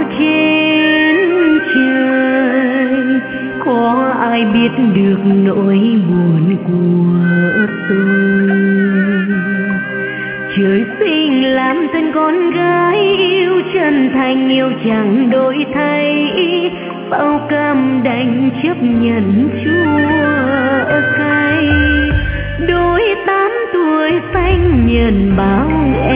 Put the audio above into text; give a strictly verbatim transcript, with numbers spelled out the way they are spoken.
trên trời, có ai biết được nỗi buồn của tôi. Trời sinh làm thân con gái yêu chân thành, yêu chẳng đổi thay, bao cam đành chấp nhận chua cay. Đôi tám tuổi xanh nhận bao